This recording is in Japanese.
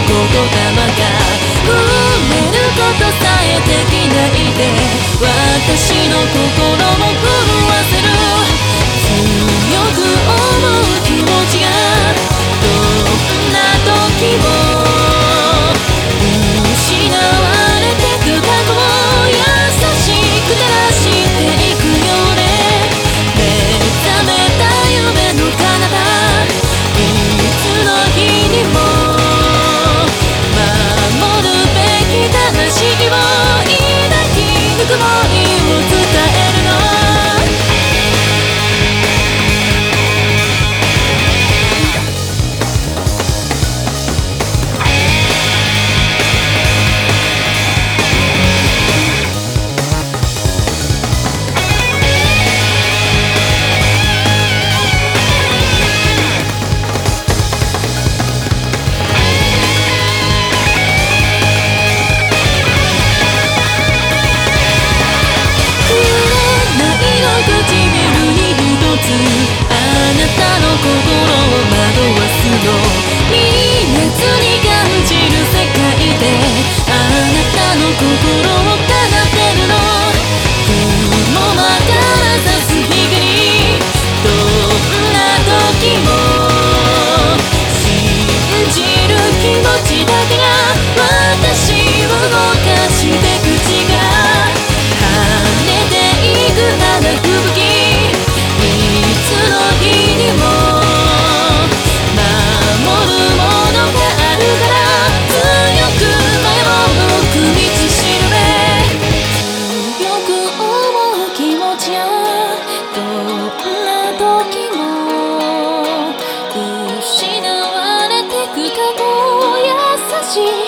埋めることさえできないで私の心も震わせる強く思う気持ちがどんな時も失われてく過去を優しく照らしていくよね目覚めた夢の彼方いつの日にも守るべき魂を抱きぬくもりを伝えるのあなたの心を惑わすの見えずに感じる世界であなたの心を奏でるの雲間から差す光どんな時も信じる気持ちだけが私を動かして口が跳ねていく花吹雪いつの日にも守るものがあるから強く前を向く道しるべ強く思う気持ちやどんな時も失われてく過去を優しい